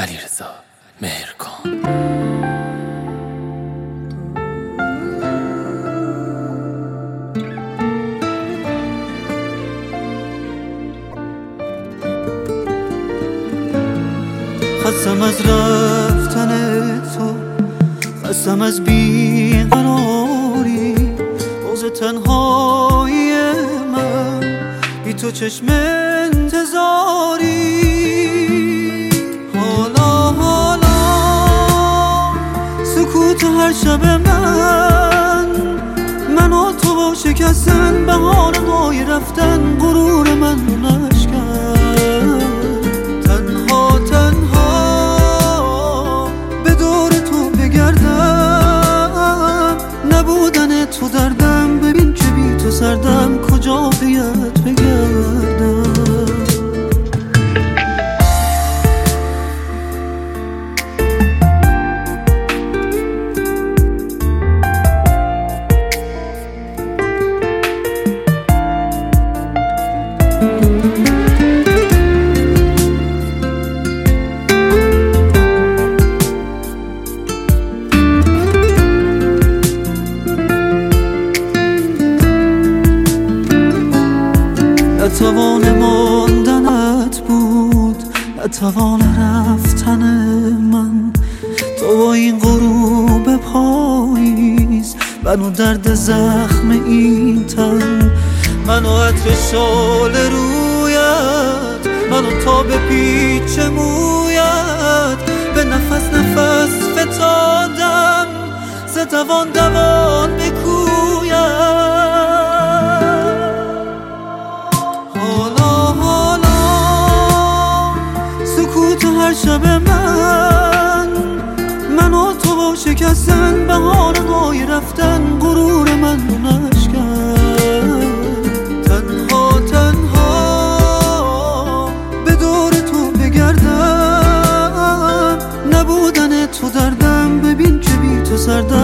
علیرضا مهرکان. خستم از رفتن تو، خستم از بیقراری، روز تنهایی من بی تو چشم انتظاری. حالا سکوت هر شب من و تو با شکستن بهارهای رفتن غرور من رو نشکن. تنها به دور تو بگردم، نبودن تو دردم، ببین که بی تو سردم، کجا بیت بگردم. نتوان ماندنت بود، نتوان رفتن من، تو با این غروب پاییز، منو درد زخم این تن، منو عطر شال رویت، منو تا به پیچ مویت، به نفس فتادم ز دوان بکویت. هر شب من و تو با شکستن بهارهای رفتن غرور من رو نشکن. تنها به دور تو بگردم، نبودن تو دردم، ببین که بی تو سردم،